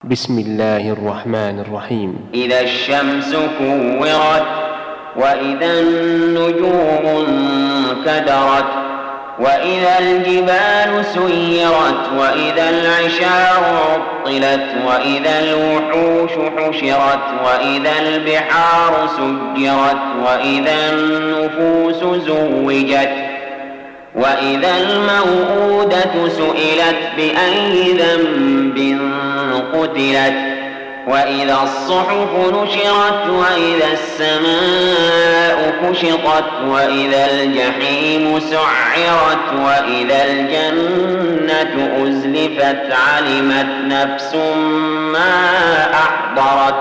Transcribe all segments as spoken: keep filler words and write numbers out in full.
بسم الله الرحمن الرحيم. إذا الشمس كورت وإذا النجوم انكدرت وإذا الجبال سيرت وإذا العشار عطلت وإذا الوحوش حشرت وإذا البحار سجرت وإذا النفوس زوجت وإذا الموءودة سئلت بأي ذنب قتلت وإذا الصحف نشرت وإذا السماء كشطت وإذا الجحيم سعرت وإذا الجنة أزلفت علمت نفس ما أحضرت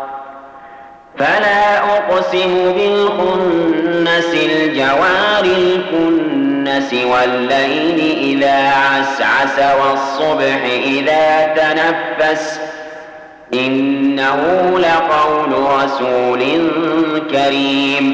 فلا أقسم بالخنس الجوار الكنس والليل إذا عسعس والصبح إذا تنفس إنه لقول رسول كريم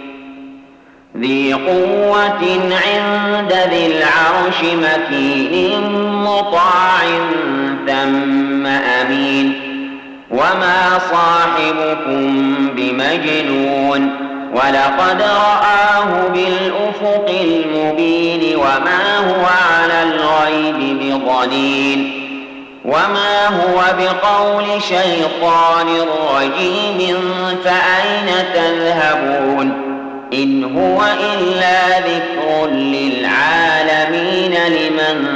ذي قوة عند ذي العرش مكين مطاع ثم أمين وما صاحبكم بمجنون ولقد رآه بالأفق المبين وما هو على الغيب بضنين وما هو بقول شيطان رجيم فأين تذهبون إن هو إلا ذكر للعالمين لمن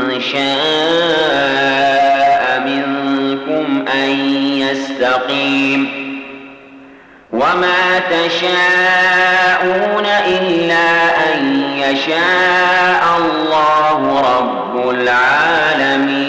شاء منكم أن يستقيم وما تشاءون إلا أن يشاء الله رب العالمين.